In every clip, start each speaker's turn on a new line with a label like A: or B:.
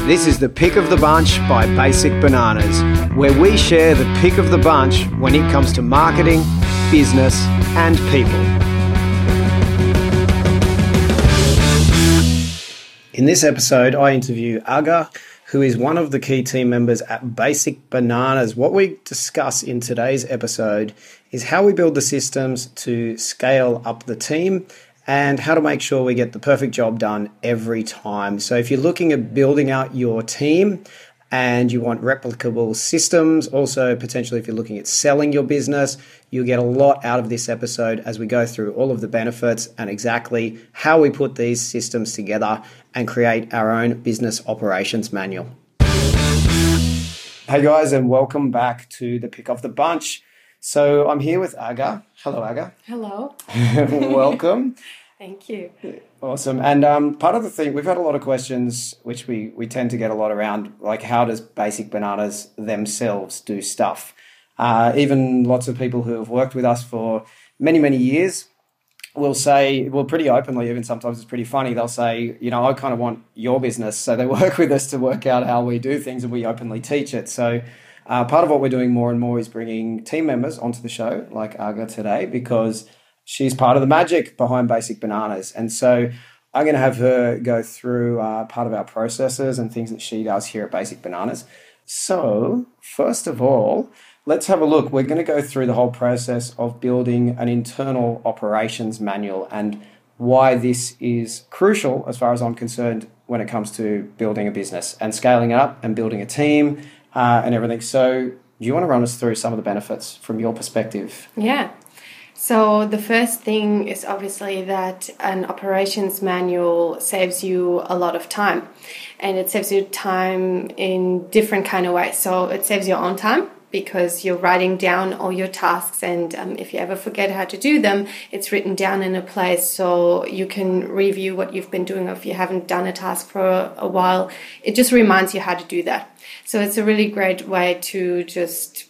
A: This is the Pick of the Bunch by Basic Bananas, where we share the pick of the bunch when it comes to marketing, business, and people. In this episode, I interview Aga, who is one of the key team members at Basic Bananas. What we discuss in today's episode is how we build the systems to scale up the team and how to make sure we get the perfect job done every time. So if you're looking at building out your team and you want replicable systems, also potentially if you're looking at selling your business, you'll get a lot out of this episode as we go through all of the benefits and exactly how we put these systems together and create our own business operations manual. Hey guys, and welcome back to the Pick of the Bunch. So I'm here with Aga. Hello, Aga.
B: Hello.
A: Welcome.
B: Thank you.
A: Awesome. And part of the thing, we've had a lot of questions, which we tend to get a lot around, like how does Basic Bananas themselves do stuff? Even lots of people who have worked with us for many, many years will say, well, pretty openly, even sometimes it's pretty funny, they'll say, you know, I kind of want your business. So they work with us to work out how we do things and we openly teach it. So part of what we're doing more and more is bringing team members onto the show, like Aga today, because she's part of the magic behind Basic Bananas. And so I'm going to have her go through part of our processes and things that she does here at Basic Bananas. So first of all, let's have a look. We're going to go through the whole process of building an internal operations manual and why this is crucial as far as I'm concerned when it comes to building a business and scaling it up and building a team and everything. So do you want to run us through some of the benefits from your perspective?
B: Yeah. So the first thing is obviously that an operations manual saves you a lot of time, and it saves you time in different kind of ways. So it saves your own time because you're writing down all your tasks, and if you ever forget how to do them, it's written down in a place so you can review what you've been doing. Or if you haven't done a task for a while, it just reminds you how to do that. So it's a really great way to just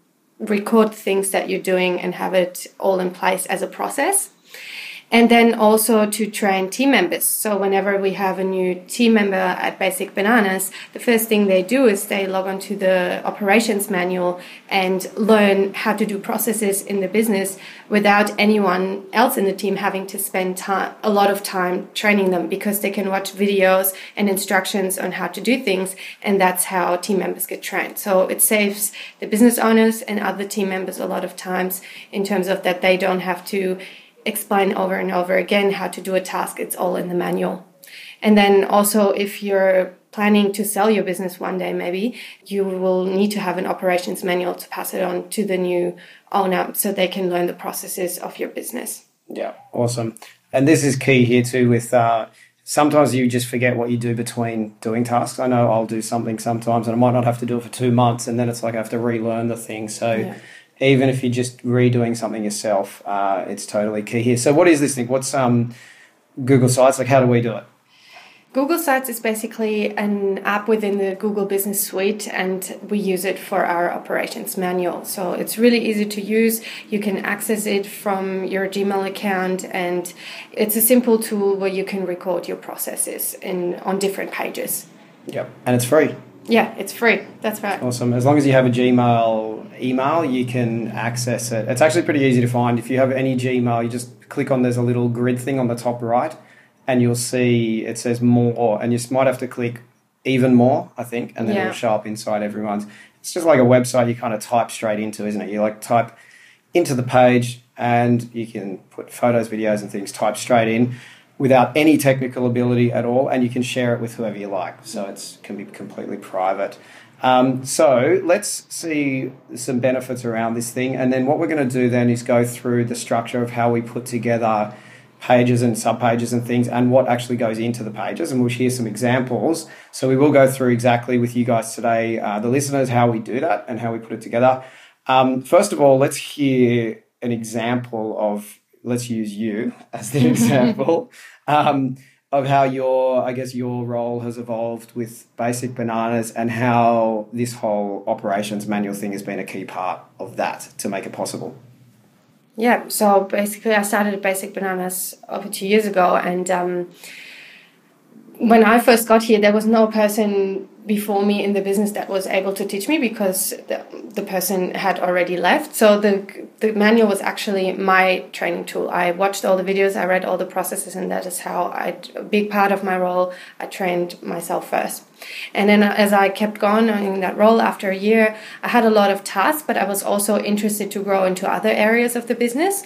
B: record things that you're doing and have it all in place as a process. And then also to train team members. So whenever we have a new team member at Basic Bananas, the first thing they do is they log onto the operations manual and learn how to do processes in the business without anyone else in the team having to spend a lot of time training them, because they can watch videos and instructions on how to do things, and that's how team members get trained. So it saves the business owners and other team members a lot of times in terms of that they don't have to explain over and over again how to do a task. It's all in the manual. And then also, if you're planning to sell your business one day, maybe you will need to have an operations manual to pass it on to the new owner so they can learn the processes of your business.
A: Yeah, awesome. And this is key here too with sometimes you just forget what you do between doing tasks. I know I'll do something sometimes and I might not have to do it for 2 months, and then it's like I have to relearn the thing. So even if you're just redoing something yourself, it's totally key here. So what is this thing? What's Google Sites? Like, how do we do it?
B: Google Sites is basically an app within the Google Business Suite, and we use it for our operations manual. So it's really easy to use. You can access it from your Gmail account, and it's a simple tool where you can record your processes on different pages.
A: Yep, and it's free.
B: Yeah, it's free. That's right.
A: Awesome. As long as you have a Gmail email, you can access it. It's actually pretty easy to find. If you have any Gmail, you just click on, there's a little grid thing on the top right, and you'll see it says more, and you might have to click even more, I think, and then it'll show up inside everyone's. It's just like a website you kind of type straight into, isn't it? You like type into the page and you can put photos, videos and things type straight in without any technical ability at all, and you can share it with whoever you like. So it can be completely private. So let's see some benefits around this thing, and then what we're going to do then is go through the structure of how we put together pages and subpages and things and what actually goes into the pages, and we'll share some examples. So we will go through exactly with you guys today, the listeners, how we do that and how we put it together. First of all, let's hear an example of, let's use you as the example of how your role has evolved with Basic Bananas and how this whole operations manual thing has been a key part of that to make it possible.
B: Yeah, so basically I started Basic Bananas over 2 years ago, and when I first got here, there was no person before me in the business that was able to teach me because the person had already left. So the manual was actually my training tool. I watched all the videos, I read all the processes, and that is how a big part of my role, I trained myself first. And then as I kept going in that role after a year, I had a lot of tasks, but I was also interested to grow into other areas of the business.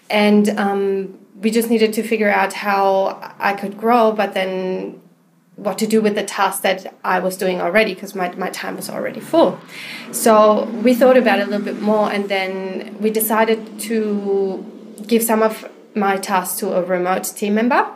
B: And we just needed to figure out how I could grow, but then what to do with the tasks that I was doing already, because my time was already full. So we thought about it a little bit more, and then we decided to give some of my tasks to a remote team member.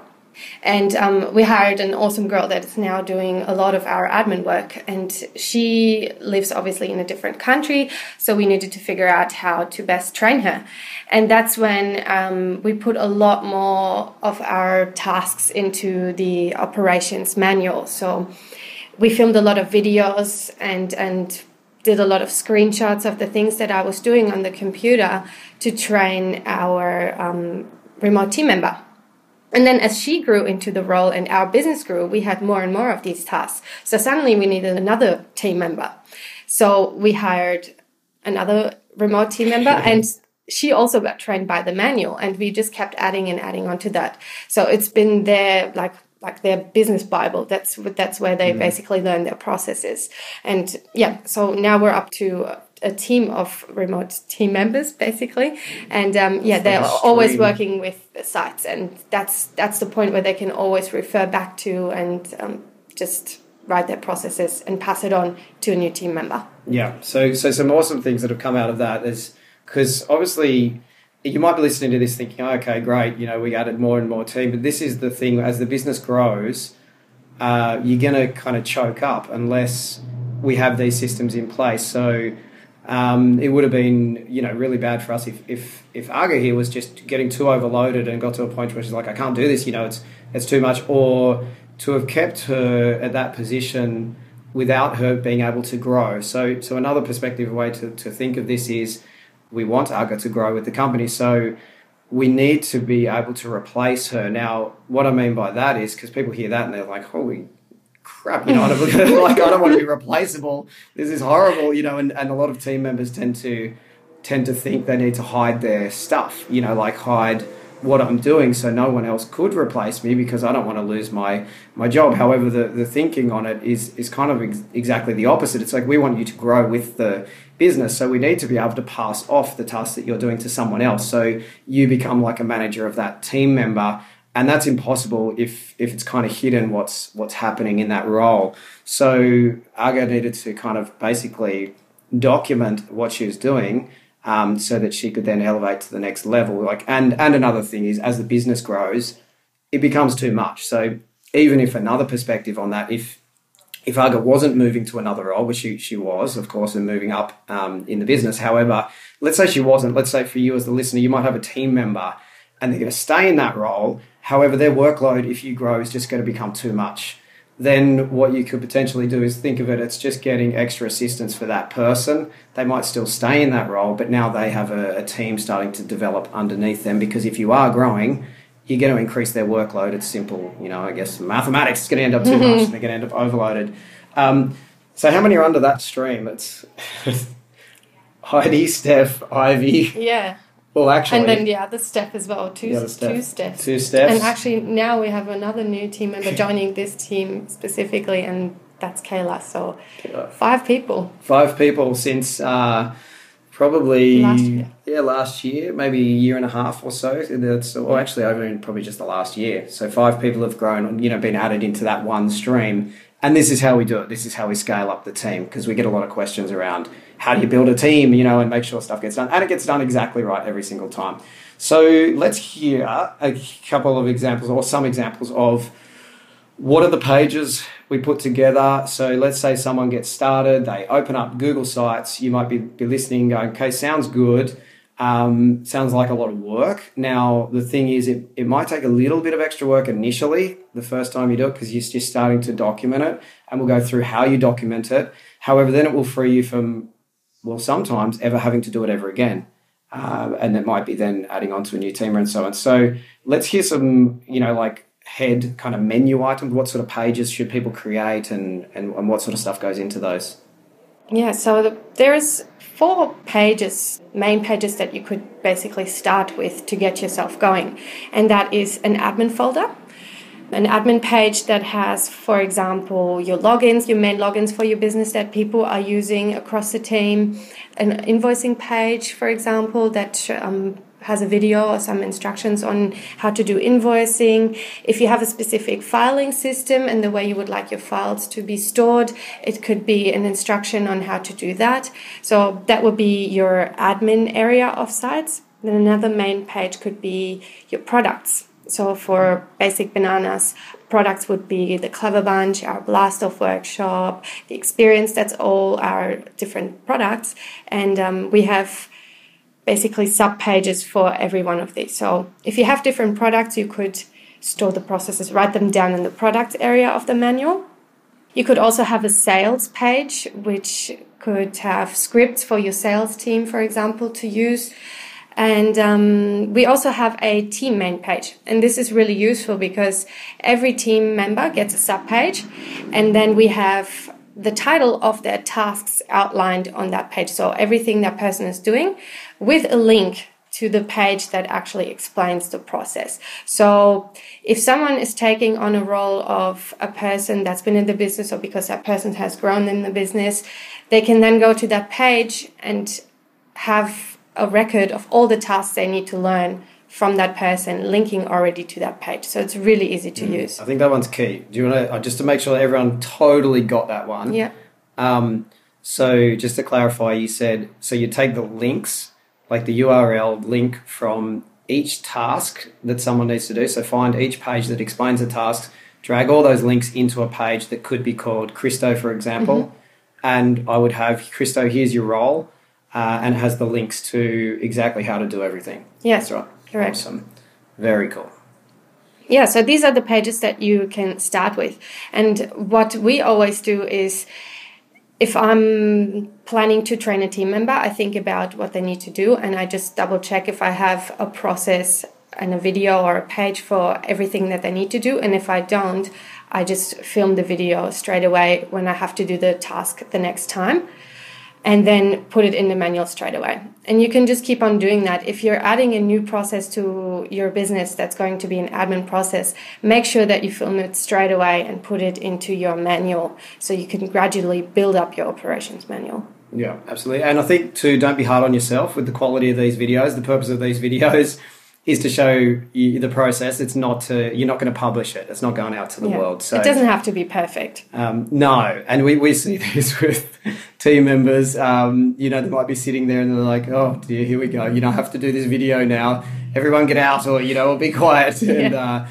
B: And we hired an awesome girl that is now doing a lot of our admin work. And she lives obviously in a different country, so we needed to figure out how to best train her. And that's when we put a lot more of our tasks into the operations manual. So we filmed a lot of videos and did a lot of screenshots of the things that I was doing on the computer to train our remote team member. And then as she grew into the role and our business grew, we had more and more of these tasks. So suddenly we needed another team member. So we hired another remote team member, and she also got trained by the manual, and we just kept adding and adding onto that. So it's been their like their business Bible. That's where they basically learn their processes. And yeah, so now we're up to a team of remote team members basically, and they're always working with the sites, and that's the point where they can always refer back to and just write their processes and pass it on to a new team member.
A: Yeah, so some awesome things that have come out of that is because obviously you might be listening to this thinking, oh, okay, great, we added more and more team, but this is the thing, as the business grows, you're going to kind of choke up unless we have these systems in place. So it would have been, really bad for us if Aga here was just getting too overloaded and got to a point where she's like, I can't do this, it's too much, or to have kept her at that position without her being able to grow. So another perspective, way to think of this is we want Aga to grow with the company, so we need to be able to replace her. Now, what I mean by that is because people hear that and they're like, holy crap, I don't want to be replaceable. This is horrible, and a lot of team members tend to think they need to hide their stuff, hide what I'm doing so no one else could replace me because I don't want to lose my job. However, the thinking on it is kind of exactly the opposite. It's like we want you to grow with the business, so we need to be able to pass off the tasks that you're doing to someone else. So you become like a manager of that team member. And that's impossible if it's kind of hidden what's happening in that role. So Aga needed to kind of basically document what she was doing so that she could then elevate to the next level. And another thing is, as the business grows, it becomes too much. So even if another perspective on that, if Aga wasn't moving to another role, which she was, of course, and moving up in the business. However, let's say she wasn't. Let's say for you as the listener, you might have a team member and they're going to stay in that role. However, their workload, if you grow, is just going to become too much. Then what you could potentially do is think of it, it's just getting extra assistance for that person. They might still stay in that role, but now they have a team starting to develop underneath them, because if you are growing, you're going to increase their workload. It's simple, I guess mathematics is going to end up too much and they're going to end up overloaded. So how many are under that stream? It's Heidi, Steph, Ivy.
B: Yeah.
A: Well, actually...
B: And then the other Steph as well, two Stephs.
A: Two Stephs.
B: And actually now we have another new team member joining this team specifically, and that's Kayla. So 5 people. 5 people since
A: probably...
B: Last year.
A: Yeah, last year, maybe a year and a half or so. Or actually over in probably just the last year. So 5 people have grown, been added into that one stream. And this is how we do it. This is how we scale up the team, because we get a lot of questions around how do you build a team, and make sure stuff gets done. And it gets done exactly right every single time. So let's hear a couple of examples, or some examples of what are the pages we put together. So let's say someone gets started, they open up Google Sites. You might be listening going, okay, sounds good. Sounds like a lot of work. Now, the thing is, it might take a little bit of extra work initially, the first time you do it, because you're just starting to document it, and we'll go through how you document it. However, then it will free you from, sometimes ever having to do it ever again. And it might be then adding on to a new team and so on. So let's hear some, head kind of menu items? What sort of pages should people create, and what sort of stuff goes into those?
B: Yeah, so there's 4 pages, main pages that you could basically start with to get yourself going. And that is an admin folder, an admin page that has, for example, your logins, your main logins for your business that people are using across the team, an invoicing page, for example, that has a video or some instructions on how to do invoicing. If you have a specific filing system and the way you would like your files to be stored, it could be an instruction on how to do that. So that would be your admin area of sites. Then another main page could be your products. So for Basic Bananas, products would be the Clever Bunch, our Blast Off workshop, the Experience. That's all our different products. And we have basically sub-pages for every one of these. So if you have different products, you could store the processes, write them down in the product area of the manual. You could also have a sales page, which could have scripts for your sales team, for example, to use. And we also have a team main page. And this is really useful because every team member gets a sub-page, and then we have the title of their tasks outlined on that page. So everything that person is doing with a link to the page that actually explains the process. So if someone is taking on a role of a person that's been in the business, or because that person has grown in the business, they can then go to that page and have a record of all the tasks they need to learn from that person, linking already to that page. So it's really easy to use.
A: I think that one's key. Do you want to, just to make sure that everyone totally got that one?
B: Yeah.
A: So just to clarify, you said, so you take the links, like the URL link from each task that someone needs to do. So find each page that explains the tasks, drag all those links into a page that could be called Christo, for example. And I would have, Christo, here's your role, and it has the links to exactly how to do everything.
B: Yes,
A: that's right.
B: Correct.
A: Awesome. Very cool.
B: Yeah, so these are the pages that you can start with. And what we always do is, if I'm planning to train a team member, I think about what they need to do, and I just double check if I have a process and a video or a page for everything that they need to do. And if I don't, I just film the video straight away when I have to do the task the next time, and then put it in the manual straight away. And you can just keep on doing that. If you're adding a new process to your business that's going to be an admin process, make sure that you film it straight away and put it into your manual so you can gradually build up your operations manual.
A: Yeah, absolutely. And I think, too, don't be hard on yourself with the quality of these videos. The purpose of these videos is to show you the process. It's not to, you're not going to publish it. It's not going out to the world. So
B: it doesn't have to be perfect.
A: No. And we see this with team members. They might be sitting there and they're like, oh dear, here we go. I have to do this video now. Everyone get out, or, or be quiet. And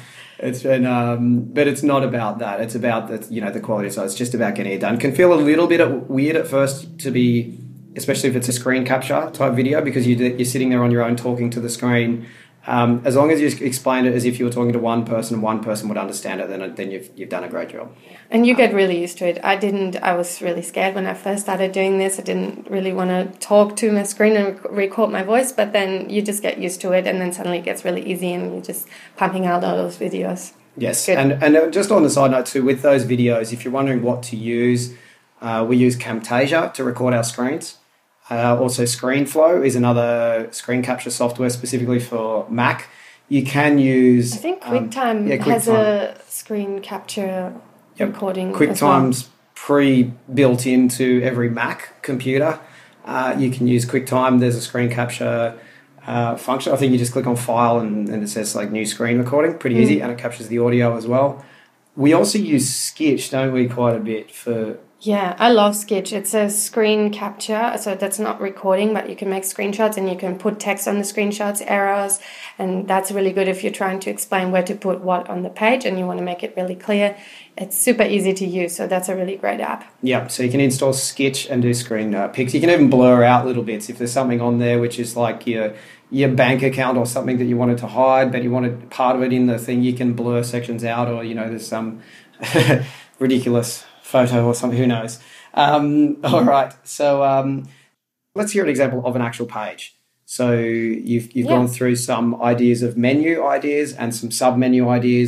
A: but it's not about that. It's about the quality. So it's just about getting it done. It can feel a little bit weird at first to be, especially if it's a screen capture type video, because you're sitting there on your own talking to the screen. As long as you explain it as if you were talking to one person and one person would understand it, then you've done a great job. And
B: you get really used to it. I was really scared when I first started doing this. I didn't really want to talk to my screen and record my voice, but then you just get used to it, and then suddenly it gets really easy and you're just pumping out all those videos.
A: Yes, and just on the side note too, with those videos, if you're wondering what to use, we use Camtasia to record our screens. Also, ScreenFlow is another screen capture software specifically for Mac. You can use...
B: I think QuickTime has a screen capture recording.
A: QuickTime's pre-built into every Mac computer. You can use QuickTime. There's a screen capture function. I think you just click on File and it says like New Screen Recording. Pretty easy, and it captures the audio as well. We also use Skitch, don't we, quite a bit for...
B: Yeah, I love Skitch. It's a screen capture, so that's not recording, but you can make screenshots and you can put text on the screenshots, arrows, and that's really good if you're trying to explain where to put what on the page and you want to make it really clear. It's super easy to use, so that's a really great app.
A: Yeah, so you can install Skitch and do screen pics. You can even blur out little bits if there's something on there which is like your bank account or something that you wanted to hide, but you wanted part of it in the thing, you can blur sections out, or, there's some ridiculous photo or something, who knows. All right, so let's hear an example of an actual page. So you've gone through some ideas of menu ideas and some sub-menu ideas.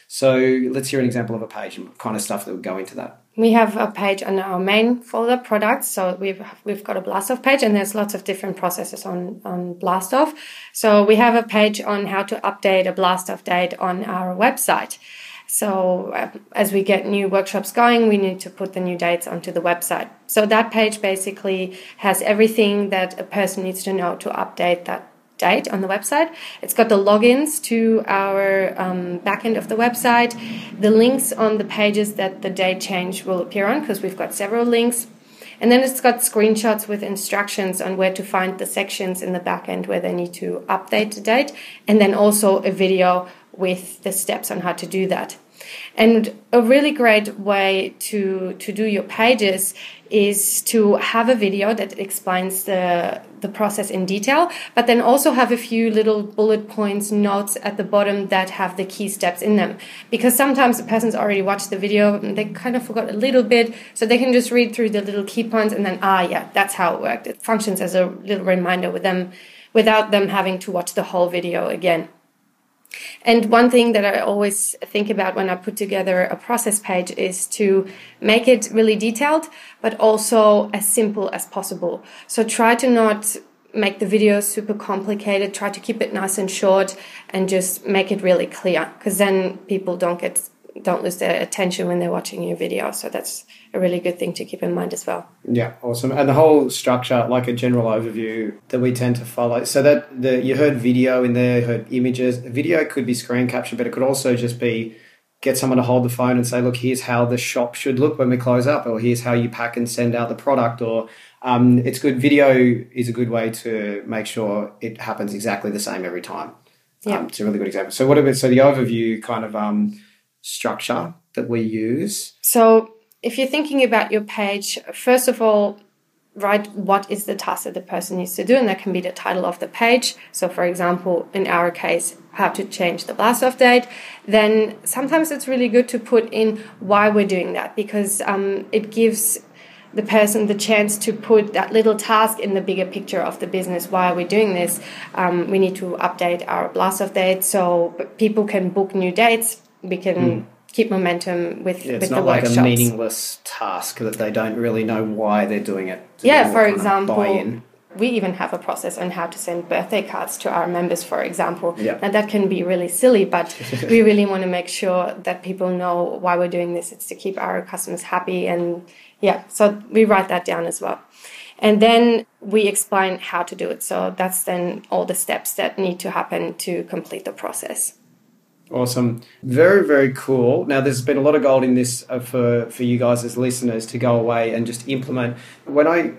A: So let's hear an example of a page and kind of stuff that would go into that.
B: We have a page on our main folder, products. So we've got a Blastoff page, and there's lots of different processes on Blastoff. So we have a page on how to update a Blastoff date on our website. So as we get new workshops going, we need to put the new dates onto the website. So that page basically has everything that a person needs to know to update that date on the website. It's got the logins to our backend of the website, the links on the pages that the date change will appear on, because we've got several links. And then it's got screenshots with instructions on where to find the sections in the backend where they need to update the date, and then also a video with the steps on how to do that. And a really great way to do your pages is to have a video that explains the process in detail, but then also have a few little bullet points, notes at the bottom that have the key steps in them. Because sometimes the person's already watched the video and they kind of forgot a little bit, so they can just read through the little key points and then, yeah, that's how it worked. It functions as a little reminder with them without them having to watch the whole video again. And one thing that I always think about when I put together a process page is to make it really detailed, but also as simple as possible. So try to not make the video super complicated. Try to keep it nice and short and just make it really clear, because then people don't lose their attention when they're watching your video. So that's a really good thing to keep in mind as well.
A: Yeah, awesome. And the whole structure, like a general overview that we tend to follow. So that you heard video in there, heard images. Video could be screen capture, but it could also just be get someone to hold the phone and say, look, here's how the shop should look when we close up, or here's how you pack and send out the product. Or it's good. Video is a good way to make sure it happens exactly the same every time.
B: Yeah.
A: It's a really good example. So so the overview kind of structure that we use.
B: So if you're thinking about your page, first of all, write what is the task that the person needs to do, and that can be the title of the page. So for example, in our case, how to change the Blastoff date. Then sometimes it's really good to put in why we're doing that, because it gives the person the chance to put that little task in the bigger picture of the business. Why are we doing this? We need to update our Blastoff date so people can book new dates. We can keep momentum with the workshops. It's not like a
A: meaningless task that they don't really know why they're doing it.
B: Yeah, for example, we even have a process on how to send birthday cards to our members, for example.
A: Yeah.
B: Now that can be really silly, but we really want to make sure that people know why we're doing this. It's to keep our customers happy, and so we write that down as well. And then we explain how to do it. So that's then all the steps that need to happen to complete the process.
A: Awesome. Very, very cool. Now, there's been a lot of gold in this for you guys as listeners to go away and just implement. When I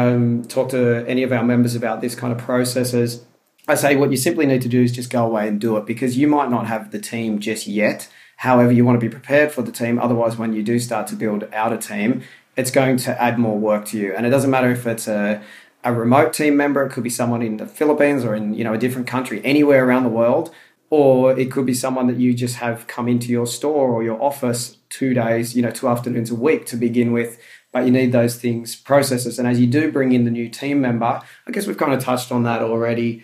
A: talk to any of our members about this kind of processes, I say what you simply need to do is just go away and do it, because you might not have the team just yet. However, you want to be prepared for the team. Otherwise, when you do start to build out a team, it's going to add more work to you. And it doesn't matter if it's a remote team member. It could be someone in the Philippines or in a different country, anywhere around the world. Or it could be someone that you just have come into your store or your office 2 days, 2 afternoons a week to begin with. But you need those processes. And as you do bring in the new team member, I guess we've kind of touched on that already.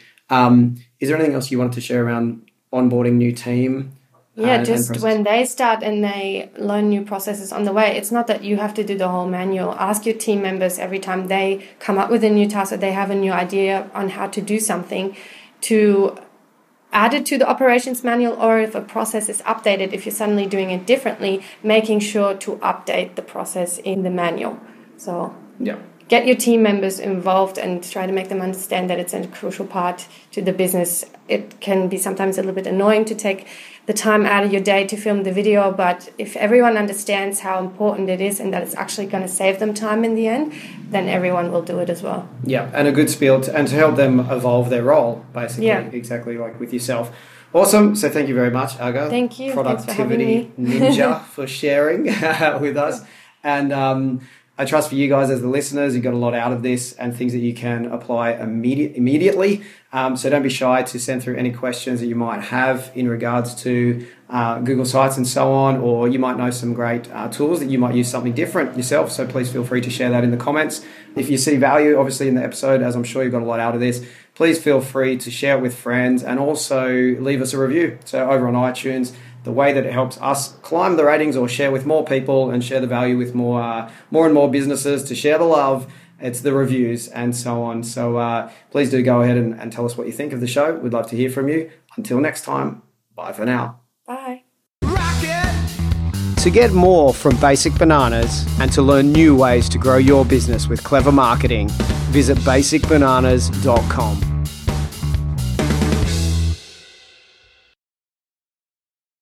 A: Is there anything else you wanted to share around onboarding new team?
B: Yeah, just when they start and they learn new processes on the way, it's not that you have to do the whole manual. Ask your team members every time they come up with a new task or they have a new idea on how to do something to add it to the operations manual, or if a process is updated, if you're suddenly doing it differently, making sure to update the process in the manual. So get your team members involved and try to make them understand that it's a crucial part to the business. It can be sometimes a little bit annoying to take the time out of your day to film the video, but if everyone understands how important it is and that it's actually going to save them time in the end, then everyone will do it as well. Yeah,
A: and a good spiel to help them evolve their role, basically, exactly like with yourself. Awesome. So thank you very much, Aga.
B: Thank you.
A: Productivity Ninja, for sharing with us. And I trust for you guys as the listeners, you got a lot out of this and things that you can apply immediately. So don't be shy to send through any questions that you might have in regards to Google Sites and so on, or you might know some great tools that you might use something different yourself. So please feel free to share that in the comments. If you see value, obviously, in the episode, as I'm sure you got a lot out of this, please feel free to share it with friends and also leave us a review. So over on iTunes, the way that it helps us climb the ratings or share with more people and share the value with more and more businesses to share the love. It's the reviews and so on. So please do go ahead and tell us what you think of the show. We'd love to hear from you. Until next time, bye for now.
B: Bye.
A: To get more from Basic Bananas and to learn new ways to grow your business with clever marketing, visit basicbananas.com.